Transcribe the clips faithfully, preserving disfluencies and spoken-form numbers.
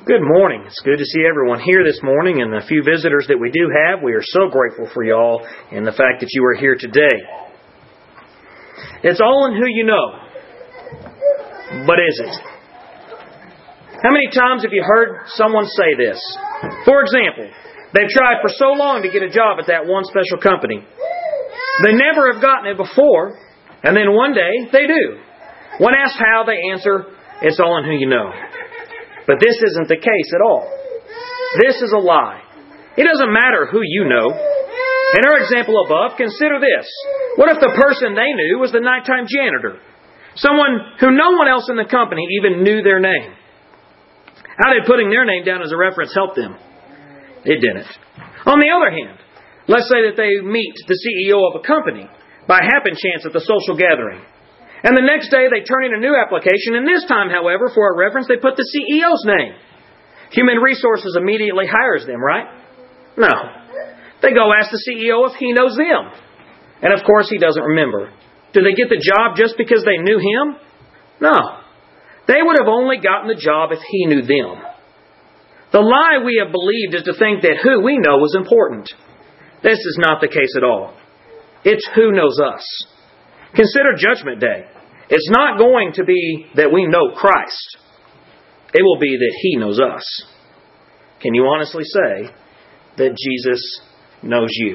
Good morning. It's good to see everyone here this morning, and the few visitors that we do have, we are so grateful for y'all and the fact that you are here today. It's all in who you know. But is it? How many times have you heard someone say this? For example, they've tried for so long to get a job at that one special company. They never have gotten it before, and then one day they do. When asked how, they answer, it's all in who you know. But this isn't the case at all. This is a lie. It doesn't matter who you know. In our example above, consider this. What if the person they knew was the nighttime janitor? Someone who no one else in the company even knew their name. How did putting their name down as a reference help them? It didn't. On the other hand, let's say that they meet the C E O of a company by happen chance at the social gathering. And the next day they turn in a new application, and this time, however, for a reference, they put the C E O's name. Human Resources immediately hires them, right? No. They go ask the C E O if he knows them. And of course he doesn't remember. Do they get the job just because they knew him? No. They would have only gotten the job if he knew them. The lie we have believed is to think that who we know is important. This is not the case at all. It's who knows us. Consider Judgment Day. It's not going to be that we know Christ. It will be that He knows us. Can you honestly say that Jesus knows you?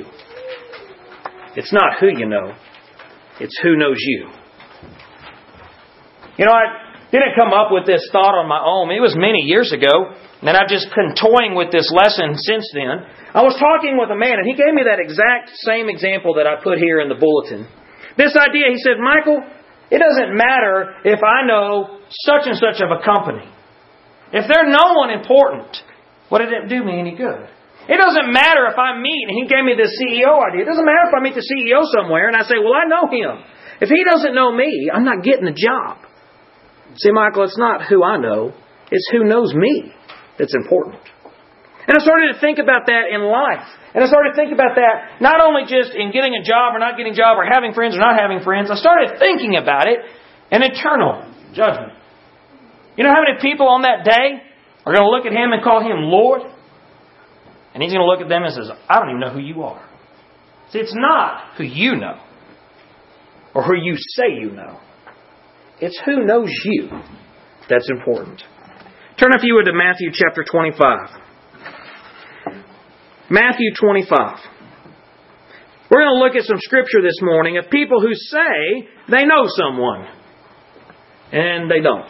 It's not who you know. It's who knows you. You know, I didn't come up with this thought on my own. It was many years ago, and I've just been toying with this lesson since then. I was talking with a man, and he gave me that exact same example that I put here in the bulletin. This idea, he said, Michael, it doesn't matter if I know such and such of a company. If they're no one important, what did it do me any good? It doesn't matter if I meet, and he gave me this C E O idea. It doesn't matter if I meet the C E O somewhere and I say, well, I know him. If he doesn't know me, I'm not getting the job. See, Michael, it's not who I know. It's who knows me that's important. And I started to think about that in life. And I started to think about that not only just in getting a job or not getting a job or having friends or not having friends. I started thinking about it in eternal judgment. You know how many people on that day are going to look at Him and call Him Lord? And He's going to look at them and says, I don't even know who you are. See, it's not who you know or who you say you know. It's who knows you that's important. Turn, if you would, to Matthew chapter twenty-five. Matthew twenty-five. We're going to look at some scripture this morning of people who say they know someone, and they don't.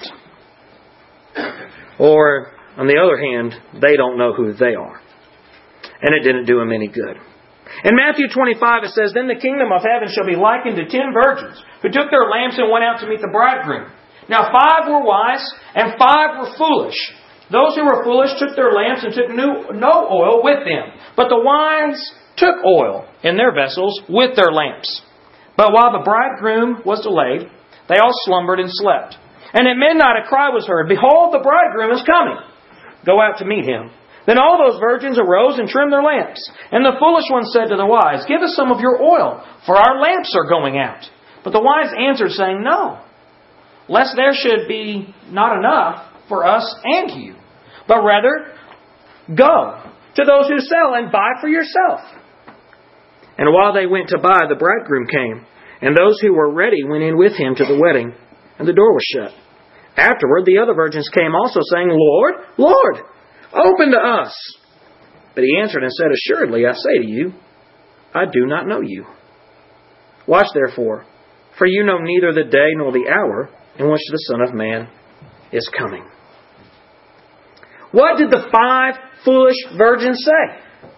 Or, on the other hand, they don't know who they are. And it didn't do them any good. In Matthew twenty-five it says, Then the kingdom of heaven shall be likened to ten virgins, who took their lamps and went out to meet the bridegroom. Now five were wise, and five were foolish. Those who were foolish took their lamps and took no, no oil with them. But the wise took oil in their vessels with their lamps. But while the bridegroom was delayed, they all slumbered and slept. And at midnight a cry was heard, Behold, the bridegroom is coming. Go out to meet him. Then all those virgins arose and trimmed their lamps. And the foolish ones said to the wise, Give us some of your oil, for our lamps are going out. But the wise answered, saying, No, lest there should be not enough for us and you. But rather, go to those who sell and buy for yourself. And while they went to buy, the bridegroom came. And those who were ready went in with him to the wedding. And the door was shut. Afterward, the other virgins came also, saying, Lord, Lord, open to us. But he answered and said, Assuredly, I say to you, I do not know you. Watch therefore, for you know neither the day nor the hour in which the Son of Man is coming. What did the five foolish virgins say?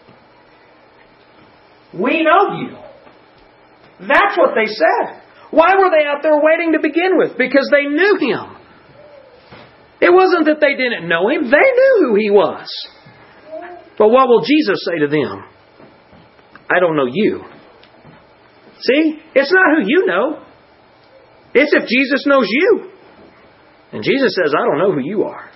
We know you. That's what they said. Why were they out there waiting to begin with? Because they knew Him. It wasn't that they didn't know Him. They knew who He was. But what will Jesus say to them? I don't know you. See? It's not who you know. It's if Jesus knows you. And Jesus says, I don't know who you are.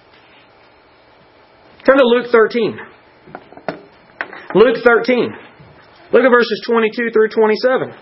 Turn to Luke thirteen. Luke thirteen. Look at verses twenty-two through twenty-seven.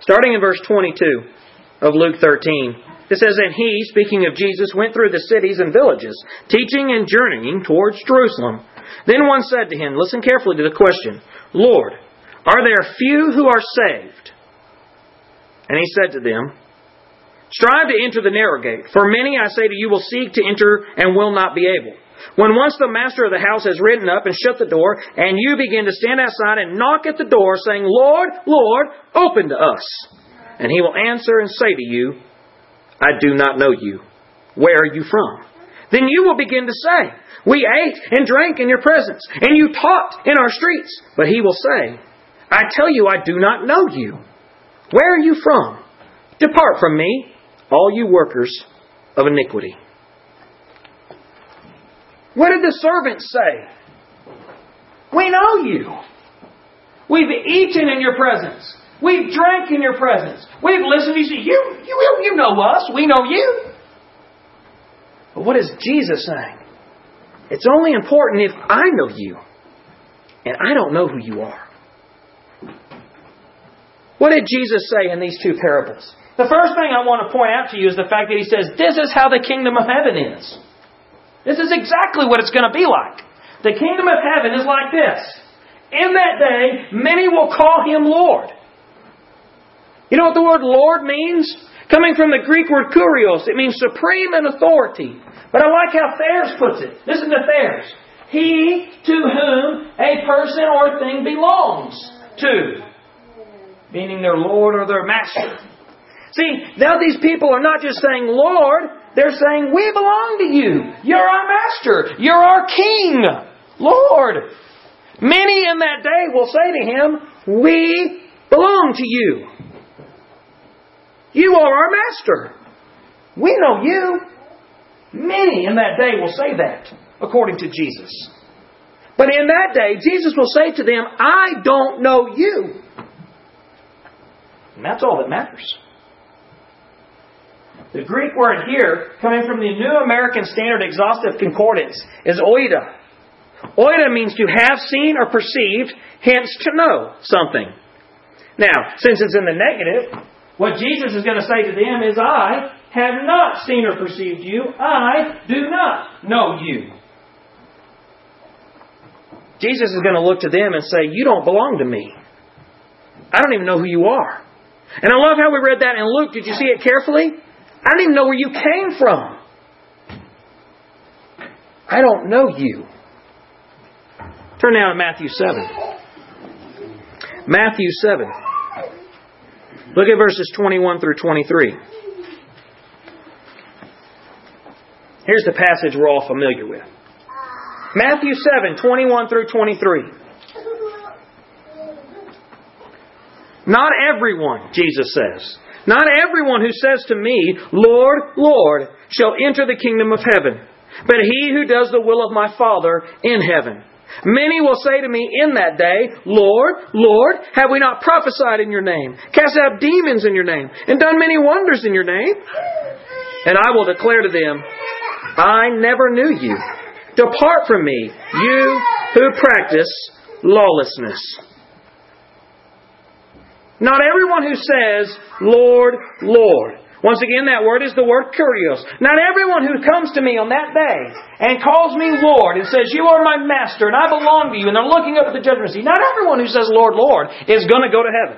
Starting in verse twenty-two of Luke thirteen, it says, "And he," speaking of Jesus, "went through the cities and villages, teaching and journeying towards Jerusalem. Then one said to him," listen carefully to the question, "Lord, are there few who are saved?" And he said to them, "Strive to enter the narrow gate, for many, I say to you, will seek to enter and will not be able. When once the master of the house has ridden up and shut the door, and you begin to stand outside and knock at the door, saying, 'Lord, Lord, open to us.' And he will answer and say to you, 'I do not know you. Where are you from?' Then you will begin to say, 'We ate and drank in your presence, and you taught in our streets.' But he will say, 'I tell you, I do not know you. Where are you from? Depart from me, all you workers of iniquity.'" What did the servants say? "We know you. We've eaten in your presence. We've drank in your presence. We've listened to you. You, you, you know us. We know you." But what is Jesus saying? It's only important if I know you, and I don't know who you are. What did Jesus say in these two parables? The first thing I want to point out to you is the fact that He says, this is how the kingdom of heaven is. This is exactly what it's going to be like. The kingdom of heaven is like this. In that day, many will call Him Lord. You know what the word Lord means? Coming from the Greek word kurios, it means supreme in authority. But I like how Thayers puts it. Listen to Thayers. He to whom a person or thing belongs to. Meaning their Lord or their Master. See, now these people are not just saying Lord, they're saying we belong to you. You're our Master. You're our King. Lord. Many in that day will say to Him, we belong to you. You are our Master. We know you. Many in that day will say that, according to Jesus. But in that day, Jesus will say to them, I don't know you. And that's all that matters. The Greek word here, coming from the New American Standard Exhaustive Concordance, is oida. Oida means to have seen or perceived, hence to know something. Now, since it's in the negative, what Jesus is going to say to them is, I have not seen or perceived you. I do not know you. Jesus is going to look to them and say, you don't belong to me. I don't even know who you are. And I love how we read that in Luke. Did you see it carefully? I don't even know where you came from. I don't know you. Turn now to Matthew seven. Matthew seven. Look at verses twenty-one through twenty-three. Here's the passage we're all familiar with. Matthew seven, twenty-one through twenty-three. Not everyone, Jesus says, not everyone who says to me, Lord, Lord, shall enter the kingdom of heaven, but he who does the will of my Father in heaven. Many will say to me in that day, Lord, Lord, have we not prophesied in your name, cast out demons in your name, and done many wonders in your name? And I will declare to them, I never knew you. Depart from me, you who practice lawlessness. Not everyone who says, Lord, Lord. Once again, that word is the word kurios. Not everyone who comes to me on that day and calls me Lord and says, you are my Master and I belong to you, and they're looking up at the judgment seat. Not everyone who says, Lord, Lord, is going to go to heaven.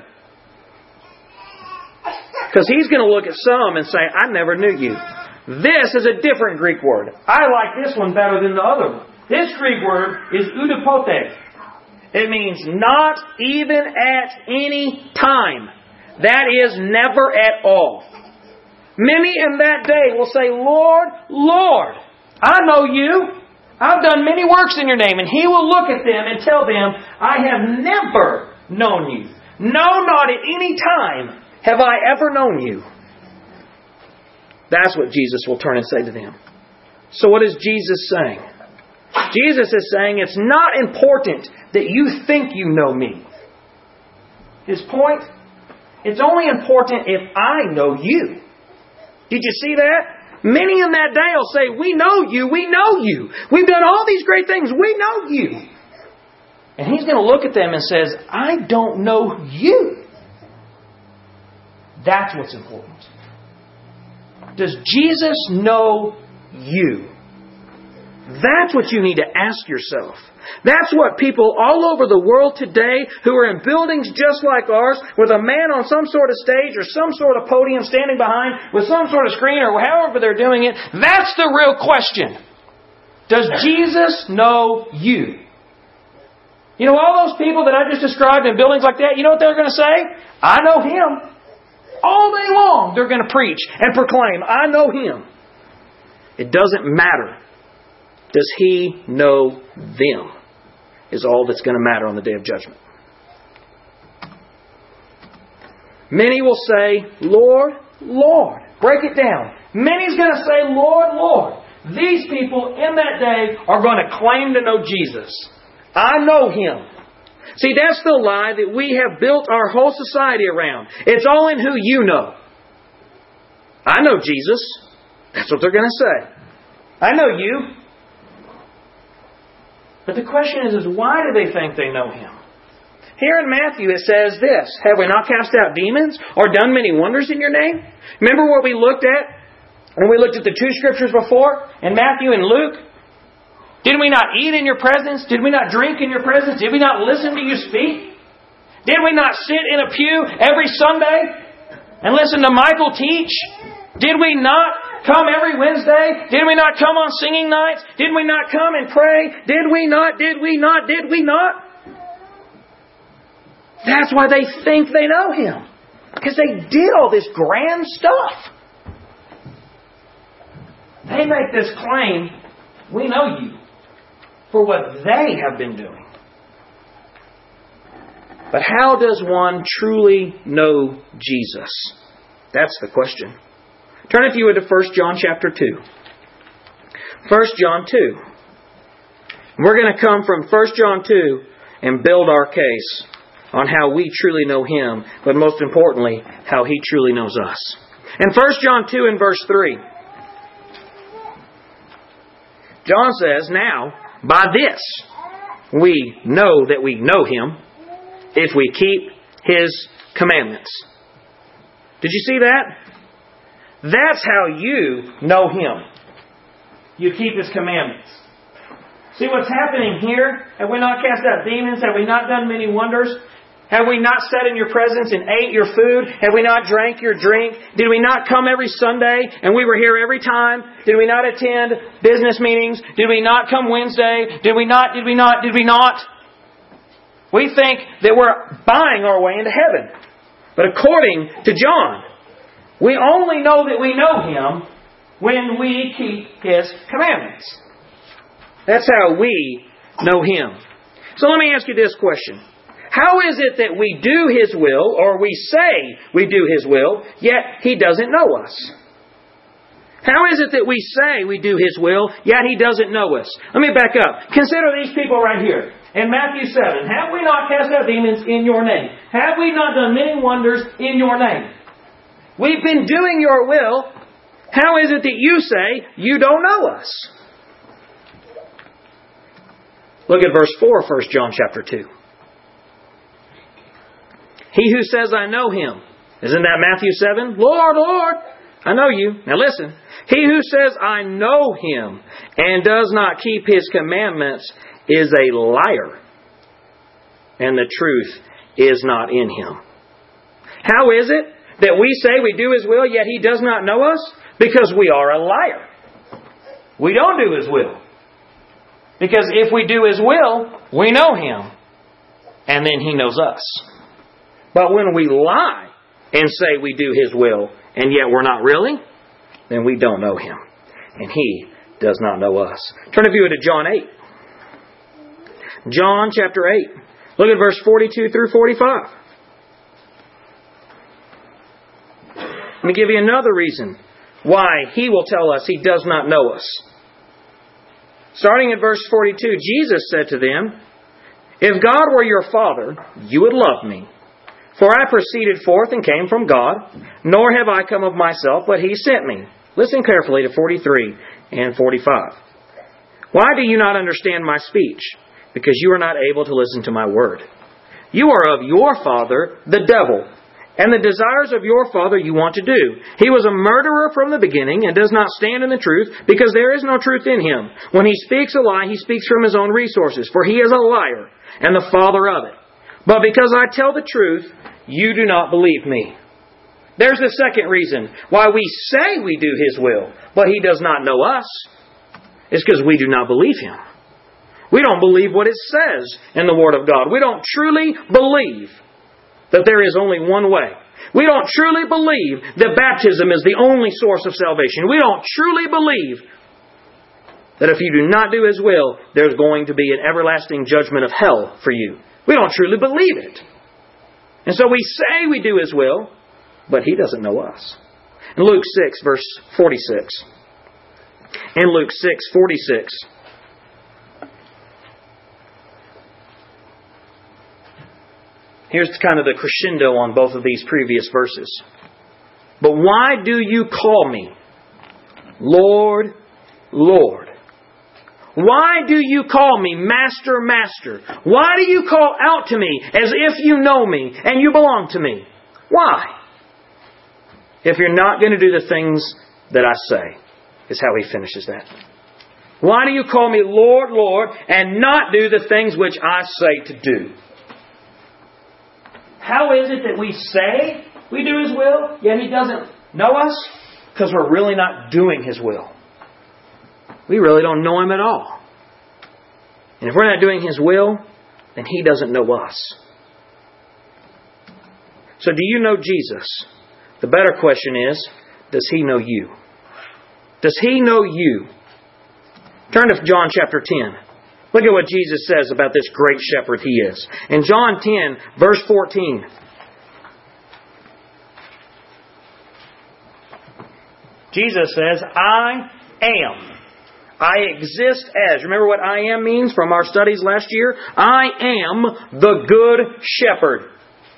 Because He's going to look at some and say, I never knew you. This is a different Greek word. I like this one better than the other one. This Greek word is udapote. It means not even at any time. That is never at all. Many in that day will say, Lord, Lord, I know you. I've done many works in your name. And He will look at them and tell them, I have never known you. No, not at any time have I ever known you. That's what Jesus will turn and say to them. So what is Jesus saying? Jesus is saying it's not important that you think you know me. His point? It's only important if I know you. Did you see that? Many in that day will say, we know you, we know you. We've done all these great things, we know you. And He's going to look at them and says, I don't know you. That's what's important. Does Jesus know you? That's what you need to ask yourself. That's what people all over the world today who are in buildings just like ours with a man on some sort of stage or some sort of podium standing behind with some sort of screen or however they're doing it. That's the real question. Does Jesus know you? You know, all those people that I just described in buildings like that, you know what they're going to say? I know Him. All day long they're going to preach and proclaim, I know Him. It doesn't matter. Does He know them? Is all that's going to matter on the day of judgment. Many will say, Lord, Lord. Break it down. Many's going to say, Lord, Lord. These people in that day are going to claim to know Jesus. I know Him. See, that's the lie that we have built our whole society around. It's all in who you know. I know Jesus. That's what they're going to say. I know you. But the question is, is why do they think they know Him? Here in Matthew it says this, have we not cast out demons or done many wonders in your name? Remember what we looked at when we looked at the two scriptures before in Matthew and Luke? Did we not eat in your presence? Did we not drink in your presence? Did we not listen to you speak? Did we not sit in a pew every Sunday and listen to Michael teach? Did we not come every Wednesday? Did we not come on singing nights? Did we not come and pray? Did we not? Did we not? Did we not? That's why they think they know Him. Because they did all this grand stuff. They make this claim, we know you, for what they have been doing. But how does one truly know Jesus? That's the question. Turn, if you would, to First John chapter two. First John two. We're going to come from First John two and build our case on how we truly know Him, but most importantly, how He truly knows us. In First John two and verse three, John says, now, by this we know that we know Him, if we keep His commandments. Did you see that? That's how you know Him. You keep His commandments. See what's happening here? Have we not cast out demons? Have we not done many wonders? Have we not sat in your presence and ate your food? Have we not drank your drink? Did we not come every Sunday and we were here every time? Did we not attend business meetings? Did we not come Wednesday? Did we not? Did we not? Did we not? We think that we're buying our way into heaven. But according to John, we only know that we know Him when we keep His commandments. That's how we know Him. So let me ask you this question. How is it that we do His will, or we say we do His will, yet He doesn't know us? How is it that we say we do His will, yet He doesn't know us? Let me back up. Consider these people right here. In Matthew seven, have we not cast out demons in your name? Have we not done many wonders in your name? We've been doing your will. How is it that you say you don't know us? Look at verse four of First John chapter two. He who says, I know Him. Isn't that Matthew seven? Lord, Lord, I know you. Now listen. He who says, I know Him, and does not keep His commandments is a liar, and the truth is not in him. How is it that we say we do His will, yet He does not know us? Because we are a liar. We don't do His will. Because if we do His will, we know Him, and then He knows us. But when we lie and say we do His will, and yet we're not really, then we don't know Him, and He does not know us. Turn if you would to John eight. John chapter eight. Look at verse forty-two through forty-five. Let me give you another reason why He will tell us He does not know us. Starting at verse forty-two, Jesus said to them, if God were your Father, you would love me. For I proceeded forth and came from God, nor have I come of myself, but He sent me. Listen carefully to forty-three and forty-five. Why do you not understand my speech? Because you are not able to listen to my word. You are of your father, the devil, and the desires of your father you want to do. He was a murderer from the beginning and does not stand in the truth, because there is no truth in him. When he speaks a lie, he speaks from his own resources, for he is a liar and the father of it. But because I tell the truth, you do not believe me. There's the second reason why we say we do His will, but He does not know us. It's because we do not believe Him. We don't believe what it says in the Word of God. We don't truly believe that there is only one way. We don't truly believe that baptism is the only source of salvation. We don't truly believe that if you do not do His will, there's going to be an everlasting judgment of hell for you. We don't truly believe it. And so we say we do His will, but He doesn't know us. In Luke six, verse forty-six. In Luke six, forty-six. Here's kind of the crescendo on both of these previous verses. But why do you call me Lord, Lord? Why do you call me Master, Master? Why do you call out to me as if you know me and you belong to me? Why? If you're not going to do the things that I say, is how he finishes that. Why do you call me Lord, Lord, and not do the things which I say to do? How is it that we say we do His will, yet He doesn't know us? Because we're really not doing His will. We really don't know Him at all. And if we're not doing His will, then He doesn't know us. So do you know Jesus? The better question is, does He know you? Does He know you? Turn to John chapter ten. Look at what Jesus says about this great shepherd He is. In John ten, verse fourteen. Jesus says, I am. I exist as. Remember what I am means from our studies last year? I am the good shepherd.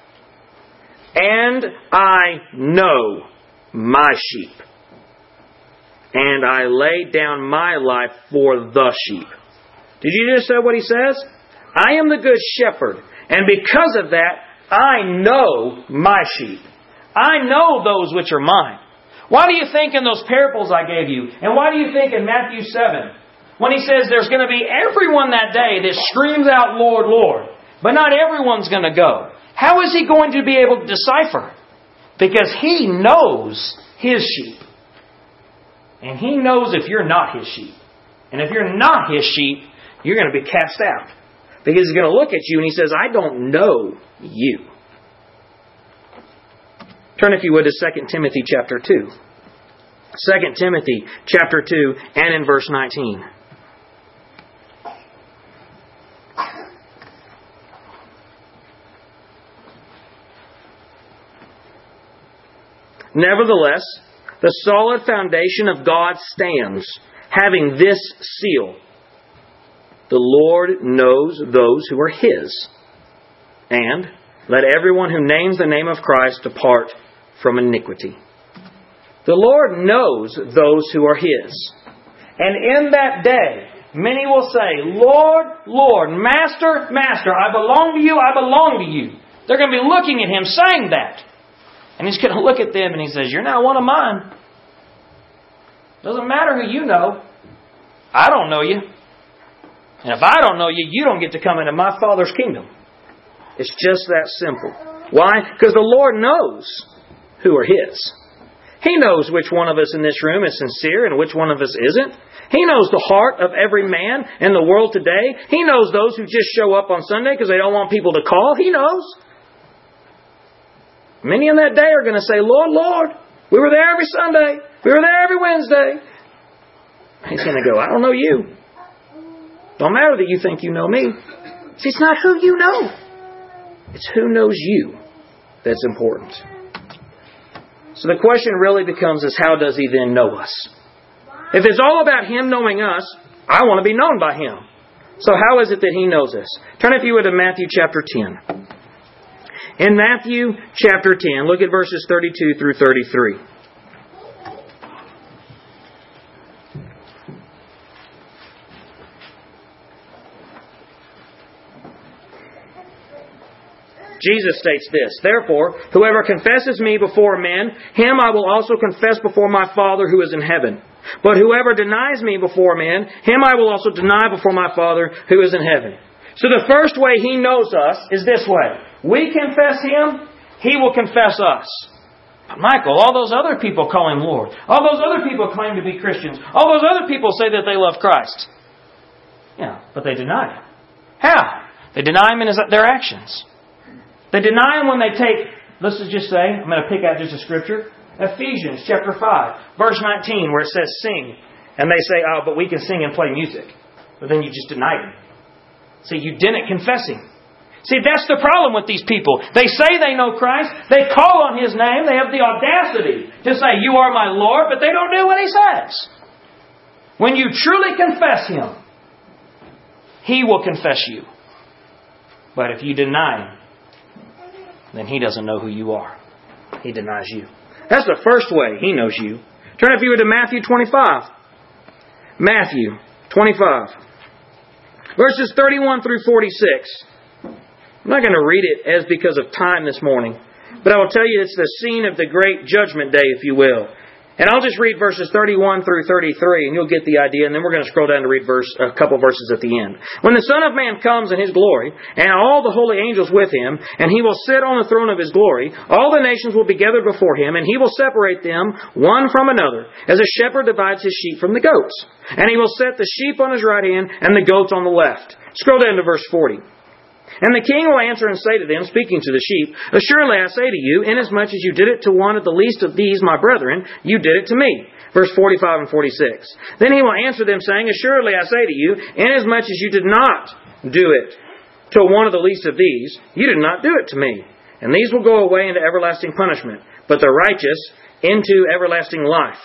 And I know my sheep. And I lay down my life for the sheep. Did you just say what he says? I am the good shepherd. And because of that, I know my sheep. I know those which are mine. Why do you think in those parables I gave you? And why do you think in Matthew seven, when he says there's going to be everyone that day that screams out, Lord, Lord, but not everyone's going to go. How is he going to be able to decipher? Because he knows his sheep. And he knows if you're not his sheep. And if you're not his sheep, you're going to be cast out. Because he's going to look at you and he says, I don't know you. Turn, if you would, to Second Timothy chapter two. Second Timothy chapter two and in verse nineteen. Nevertheless, the solid foundation of God stands, having this seal. The Lord knows those who are His. And let everyone who names the name of Christ depart from iniquity. The Lord knows those who are His. And in that day, many will say, Lord, Lord, Master, Master, I belong to you, I belong to you. They're going to be looking at Him saying that. And He's going to look at them and He says, you're not one of mine. Doesn't matter who you know. I don't know you. And if I don't know you, you don't get to come into my Father's kingdom. It's just that simple. Why? Because the Lord knows who are His. He knows which one of us in this room is sincere and which one of us isn't. He knows the heart of every man in the world today. He knows those who just show up on Sunday because they don't want people to call. He knows. Many on that day are going to say, Lord, Lord, we were there every Sunday. We were there every Wednesday. He's going to go, I don't know you. Don't matter that you think you know me. See, it's not who you know. It's who knows you that's important. So the question really becomes is how does He then know us? If it's all about Him knowing us, I want to be known by Him. So how is it that He knows us? Turn, if you would, to Matthew chapter ten. In Matthew chapter ten, look at verses thirty-two through thirty-three. Jesus states this, "Therefore, whoever confesses me before men, him I will also confess before my Father who is in heaven. But whoever denies me before men, him I will also deny before my Father who is in heaven." So the first way He knows us is this way. We confess Him, He will confess us. But Michael, all those other people call Him Lord. All those other people claim to be Christians. All those other people say that they love Christ. Yeah, but they deny Him. How? They deny Him in his, their actions. They deny Him when they take, let's just say, I'm going to pick out just a scripture, Ephesians chapter five, verse nineteen, where it says sing. And they say, oh, but we can sing and play music. But then you just denied Him. See, you didn't confess Him. See, that's the problem with these people. They say they know Christ. They call on His name. They have the audacity to say, "You are my Lord," but they don't do what He says. When you truly confess Him, He will confess you. But if you deny Him, then He doesn't know who you are. He denies you. That's the first way He knows you. Turn if you were to Matthew twenty-five. Matthew twenty-five. Verses thirty-one through forty-six. I'm not going to read it as because of time this morning. But I will tell you it's the scene of the great judgment day, if you will. And I'll just read verses thirty-one through thirty-three, and you'll get the idea. And then we're going to scroll down to read verse, a couple verses at the end. "When the Son of Man comes in His glory, and all the holy angels with Him, and He will sit on the throne of His glory, all the nations will be gathered before Him, and He will separate them one from another, as a shepherd divides his sheep from the goats. And He will set the sheep on His right hand, and the goats on the left." Scroll down to verse forty. "And the king will answer and say to them, speaking to the sheep, Assuredly I say to you, inasmuch as you did it to one of the least of these, my brethren, you did it to me." Verse forty-five and forty-six. "Then He will answer them, saying, Assuredly I say to you, inasmuch as you did not do it to one of the least of these, you did not do it to me. And these will go away into everlasting punishment, but the righteous into everlasting life."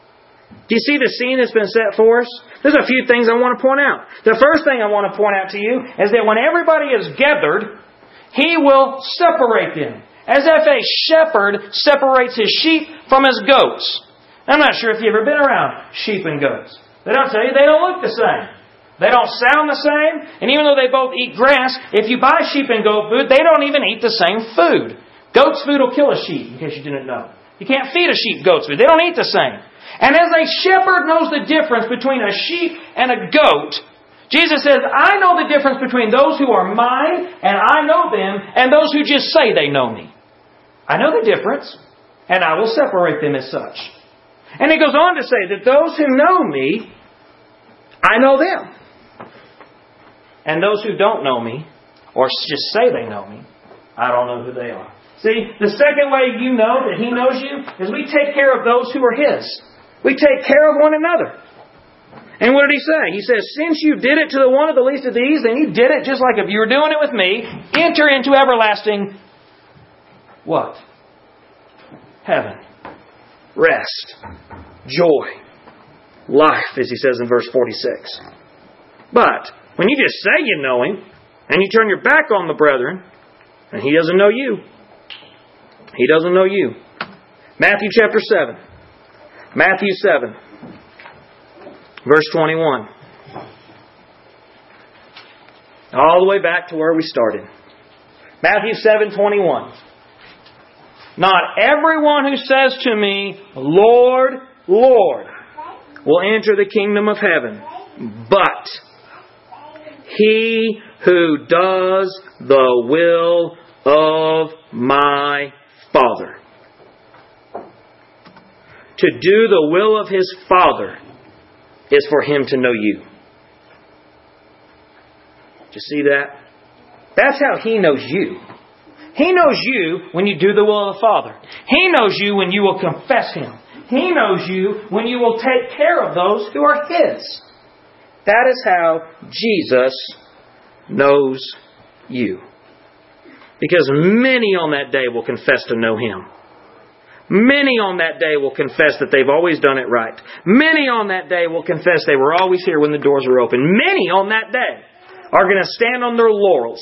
Do you see the scene that's been set for us? There's a few things I want to point out. The first thing I want to point out to you is that when everybody is gathered, He will separate them. As if a shepherd separates his sheep from his goats. I'm not sure if you've ever been around sheep and goats. They don't tell you they don't look the same. They don't sound the same. And even though they both eat grass, if you buy sheep and goat food, they don't even eat the same food. Goat's food will kill a sheep, in case you didn't know. You can't feed a sheep goat's food. They don't eat the same. And as a shepherd knows the difference between a sheep and a goat, Jesus says, I know the difference between those who are mine, and I know them, and those who just say they know me. I know the difference, and I will separate them as such. And He goes on to say that those who know me, I know them. And those who don't know me, or just say they know me, I don't know who they are. See, the second way you know that He knows you is we take care of those who are His. We take care of one another. And what did He say? He says, since you did it to the one of the least of these, then you did it just like if you were doing it with me. Enter into everlasting what? Heaven. Rest. Joy. Life, as He says in verse forty-six. But when you just say you know Him, and you turn your back on the brethren, and He doesn't know you. He doesn't know you. Matthew chapter seven. Matthew seven. Verse twenty-one. All the way back to where we started. Matthew seven twenty-one. Not everyone who says to me, Lord, Lord, will enter the kingdom of heaven, but he who does the will of my Father. To do the will of His Father is for Him to know you. Do you see that? That's how He knows you. He knows you when you do the will of the Father. He knows you when you will confess Him. He knows you when you will take care of those who are His. That is how Jesus knows you. Because many on that day will confess to know Him. Many on that day will confess that they've always done it right. Many on that day will confess they were always here when the doors were open. Many on that day are going to stand on their laurels.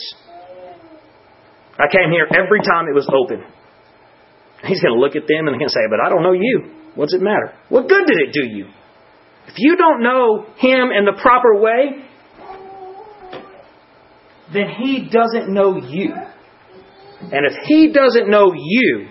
I came here every time it was open. He's going to look at them and he's going to say, but I don't know you. What's it matter? What good did it do you? If you don't know Him in the proper way, then He doesn't know you. And if he doesn't know you,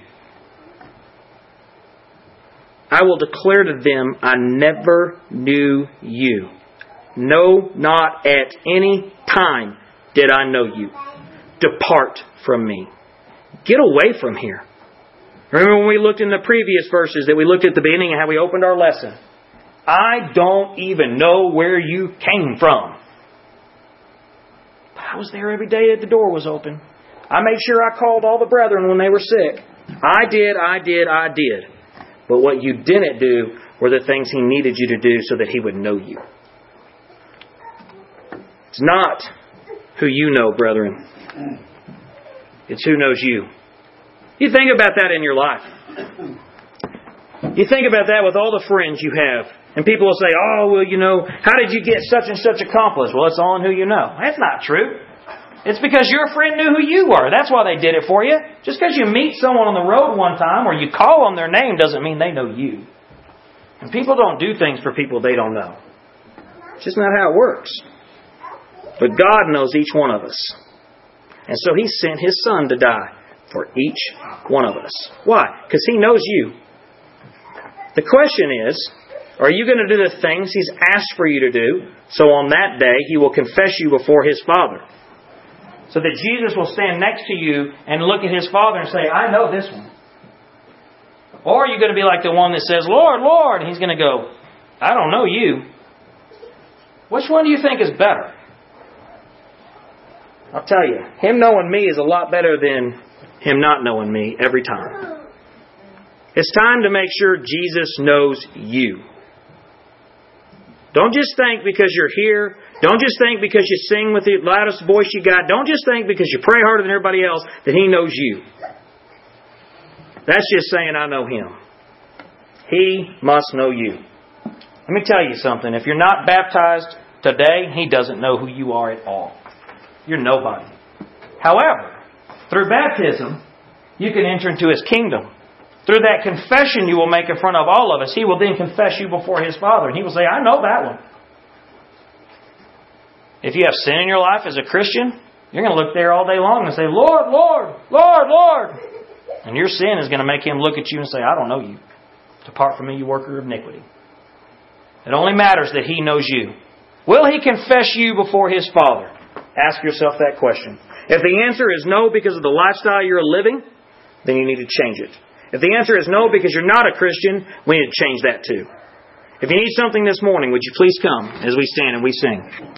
I will declare to them, I never knew you. No, not at any time did I know you. Depart from me. Get away from here. Remember when we looked in the previous verses that we looked at the beginning and how we opened our lesson? I don't even know where you came from. But I was there every day that the door was open. I made sure I called all the brethren when they were sick. I did, I did, I did. But what you didn't do were the things He needed you to do so that He would know you. It's not who you know, brethren. It's who knows you. You think about that in your life. You think about that with all the friends you have. And people will say, oh, well, you know, how did you get such and such accomplished? Well, it's all in who you know. That's not true. It's because your friend knew who you were. That's why they did it for you. Just because you meet someone on the road one time or you call them their name doesn't mean they know you. And people don't do things for people they don't know. It's just not how it works. But God knows each one of us. And so He sent His Son to die for each one of us. Why? Because He knows you. The question is, are you going to do the things He's asked for you to do so on that day He will confess you before His Father? So that Jesus will stand next to you and look at His Father and say, I know this one. Or are you going to be like the one that says, Lord, Lord, and He's going to go, I don't know you. Which one do you think is better? I'll tell you, Him knowing me is a lot better than Him not knowing me every time. It's time to make sure Jesus knows you. Don't just think because you're here. Don't just think because you sing with the loudest voice you got. Don't just think because you pray harder than everybody else that He knows you. That's just saying, I know Him. He must know you. Let me tell you something. If you're not baptized today, He doesn't know who you are at all. You're nobody. However, through baptism, you can enter into His kingdom. Through that confession you will make in front of all of us, He will then confess you before His Father. And He will say, I know that one. If you have sin in your life as a Christian, you're going to look there all day long and say, Lord, Lord, Lord, Lord. And your sin is going to make Him look at you and say, I don't know you. Depart from me, you worker of iniquity. It only matters that He knows you. Will He confess you before His Father? Ask yourself that question. If the answer is no because of the lifestyle you're living, then you need to change it. If the answer is no because you're not a Christian, we need to change that too. If you need something this morning, would you please come as we stand and we sing.